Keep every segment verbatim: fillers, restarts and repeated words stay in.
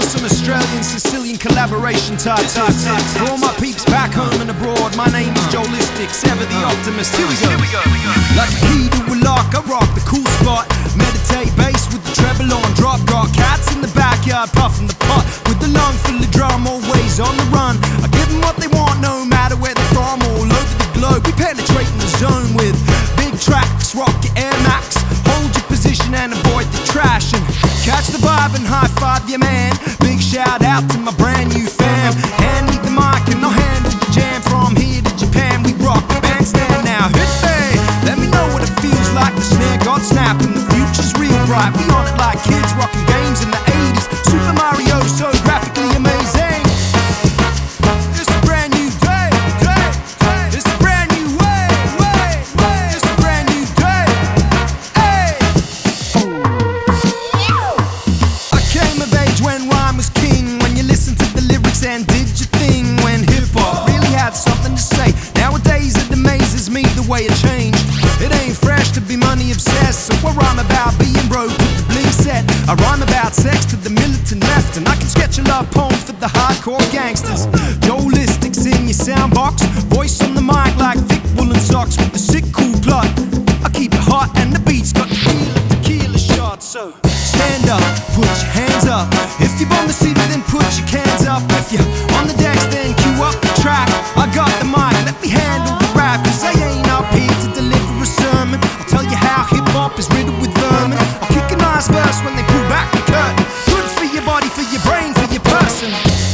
some Australian Sicilian collaboration type type type. For all my peeps back home and abroad, my name is Joelistics, ever the optimist. Here we go. Like a key to a lock, I rock the cool spot. Meditate bass with the treble on drop. Got cats in the backyard puffing the pot with the lung full of drum, always on the run. I give them what they want, no matter where they're from, all over the globe. We penetrating the zone with big tracks, rock your Air Max. Hold your position and avoid the trash, and catch the vibe and high five your man. Big shout out to my brand new fam. Hand me the mic and I'll handle the jam. From here to Japan, we rock the bandstand now. Hit me, let me know what it feels like. The snare got snapped and the future's real bright. We on it like kids rocking games in the eighties. Super Mario, so graphically amazing. It's a brand new day, day, day. It's a brand new way, way, way. It's a brand new day, hey. I came of age when rhyme was king, when you listened to the lyrics and did your thing, when hip-hop really had something to say. Nowadays it amazes me the way it changed. It ain't fresh to be money obsessed, so I rhyme about being broke with the bling set. I rhyme about sex to the militant left, and I can sketch a love poem for the hardcore gangsters. Joelistics in your soundbox, voice on the mic like thick woolen socks with the sick cool plot. I keep it hot and the beat's got the feel of tequila shots. So stand up, put your hands up. If you're on the seat, then put your cans up. If you're on the decks, then cue up the track. I got the mic, let me handle the rap, cause I ain't up here to deliver a sermon. I'll tell you how hip-hop is riddled with vermin. I'll kick a nice verse when they pull back the curtain. Good for your body, for your brain, for your person.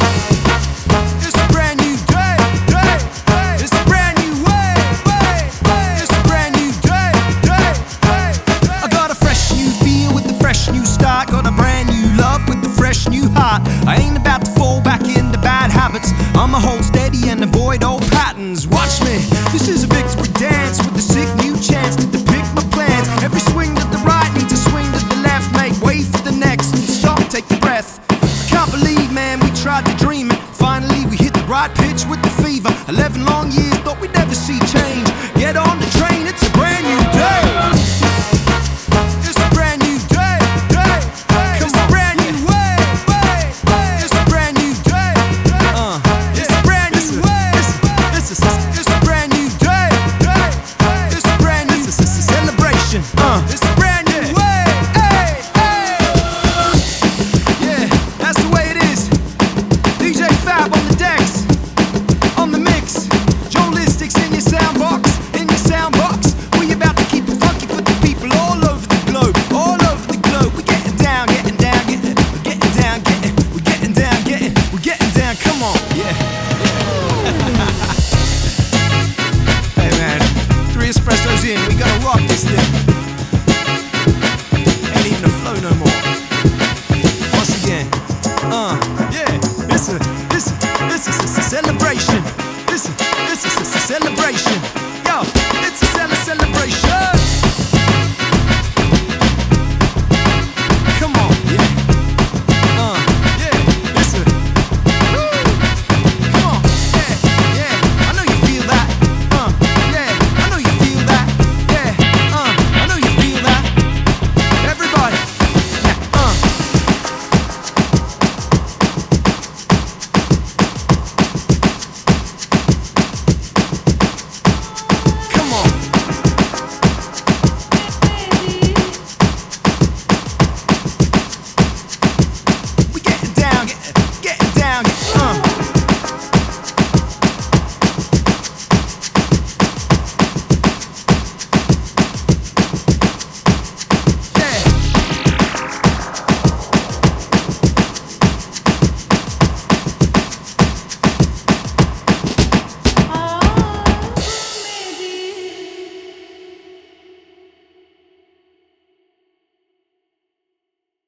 It's a brand new day, day, day. It's a brand new way, way, way. It's a brand new day, day, day, day. I got a fresh new feel with the fresh new start. Got a brand new love with the fresh new heart. I ain't about to fall back into bad habits. I'ma hold steady and avoid old patterns. Watch me, this is a victory dance with a sick new chance to depict my plans. Every swing to the right needs a swing to the left. Make way for the next, stop, take a breath. I can't believe, man, we tried to dream it. Finally we hit the right pitch with the fever. Eleven long years, thought we'd never see change. Get on the train, it's a brand new day. It's a brand new day, day, day. It's a brand new way, way, way. It's a brand new day, day. Uh, it's a brand new way. This is it's a brand new day, day, day. It's a brand new it's a celebration. Uh, it's a brand new way, hey, hey. Yeah, that's the way it is. D J Fab on the decks, on the mix. Joelistics in your soundbox, in your soundbox. We about to keep it funky for the people all over the globe, all over the globe. We getting down, getting down, getting, we're getting down, getting, we're getting down, getting, we're getting down. Come on, yeah. Hey man, three espressos in, we gotta rock this thing. Ain't even a flow no more. Once again, uh, yeah. This is, this is, this is a celebration. This is, this is a celebration.